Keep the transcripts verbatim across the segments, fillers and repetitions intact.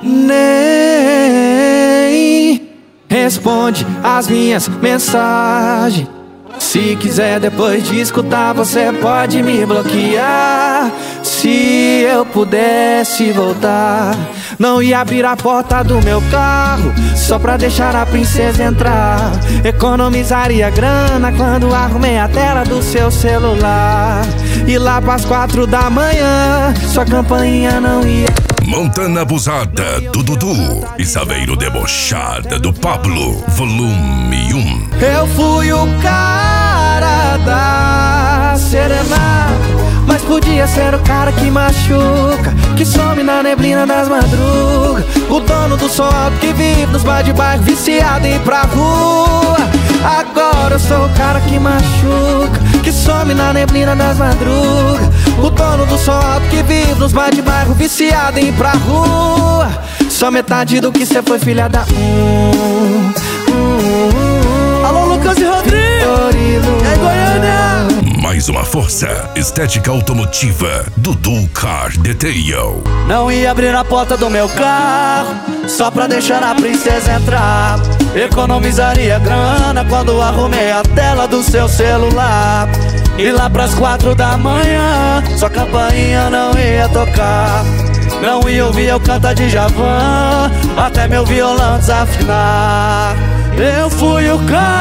Nem responde as minhas mensagens. Se quiser depois de escutar, você pode me bloquear. Se eu pudesse voltar, não ia abrir a porta do meu carro só pra deixar a princesa entrar. Economizaria grana quando arrumei a tela do seu celular. E lá pras quatro da manhã, sua campainha não ia. Montana abusada do Dudu e Saveiro debochada do Pablo, volume um. Eu fui o cara da serenata, mas podia ser o cara que machuca, que some na neblina das madrugas. O dono do som alto que vive nos bar de bairro, viciado em ir pra rua. Agora eu sou o cara que machuca, que some na neblina das madrugas. O dono do som alto que vive nos bar de bairro, viciado em ir pra rua. Só metade do que cê foi, filha da hum, hum, hum. Alô, Lucas e Rodrigo, é Goiânia. Mais uma força estética automotiva, Dudu Car Detail. Não ia abrir a porta do meu carro só pra deixar a princesa entrar. Economizaria grana quando arrumei a tela do seu celular. E lá pras quatro da manhã, sua campainha não ia tocar. Não ia ouvir eu cantar de Djavan, até meu violão desafinar. Eu fui o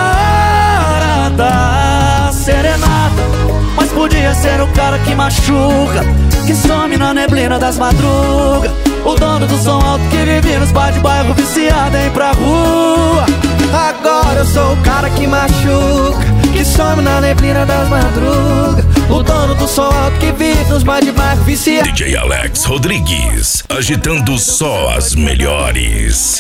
cara da serenata, mas podia ser o cara que machuca, que some na neblina das madrugas. O dono do som alto que vive nos bar de bairro, viciado em ir pra rua. Agora eu sou o cara que machuca, que some na neblina das madrugas. O dono do som alto que vive nos bar de bairro, viciado. D J Alex Rodrigues, agitando só as melhores.